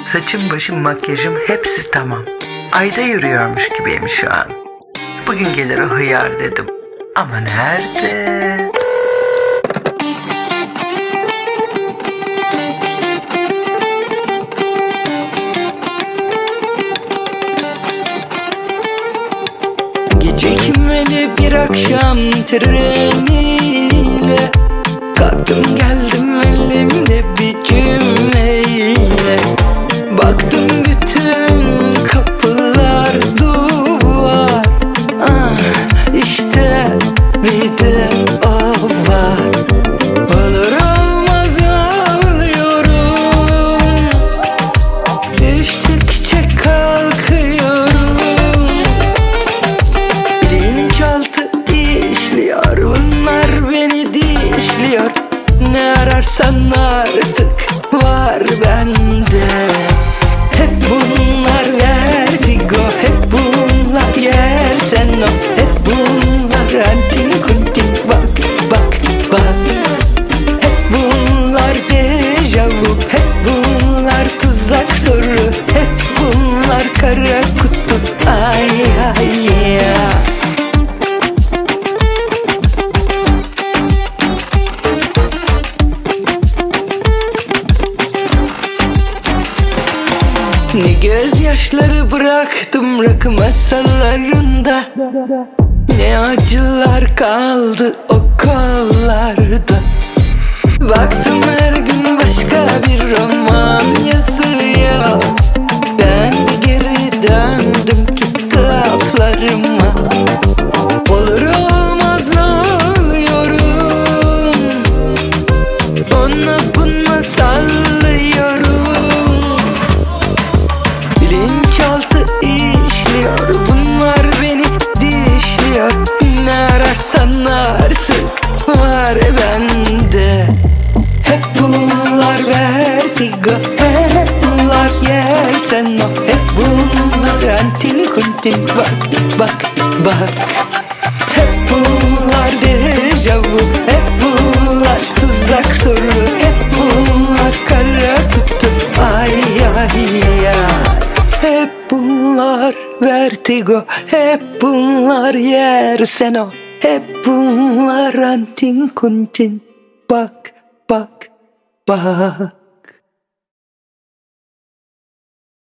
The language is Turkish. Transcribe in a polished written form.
Saçım, başım, makyajım hepsi tamam. Ayda yürüyormuş gibiyim şu an. Bugün gelir o hıyar dedim. Ama nerede? Gecikmeli bir akşam treniyle kalktım geldim elimde bir cümleyle. Baktım bütün kapılar duvar. İşte bir de o var. Olur olmaz ağlıyorum. Düştükçe kalkıyorum. Bilinçaltı işliyor, bunlar beni dişliyor. Ne ararsan artık var bende. Hep bunlar vertigo, hep bunlar yersen o. Hep bunlar antin kuntin, bak bak bak. Hep bunlar dejavu, hep bunlar tuzak soru. Hep bunlar kara kutu, ay ay ya. Ne gözyaşları bıraktım rakı masalarında, ne acılar kaldı o kollarda. Baktım her gün başka bir roman yazıyor. Ben de geri döndüm kitaplarıma. Olur olmaz ağlıyorum. Ona buna sallıyorum. Bilinçaltı işliyor, bunlar beni dişliyor. Ne ararsan artık var bende. Hep bunlar vertigo, hep bunlar yersen o. Hep bunlar antin kuntin, bak bak bak. Hep bunlar dejavu, hep bunlar tuzak soru. Hep bunlar kara kutu, ay ay ya. Hep bunlar vertigo, hep bunlar yersen o. Hep bunlar antin kuntin, bak bak bak.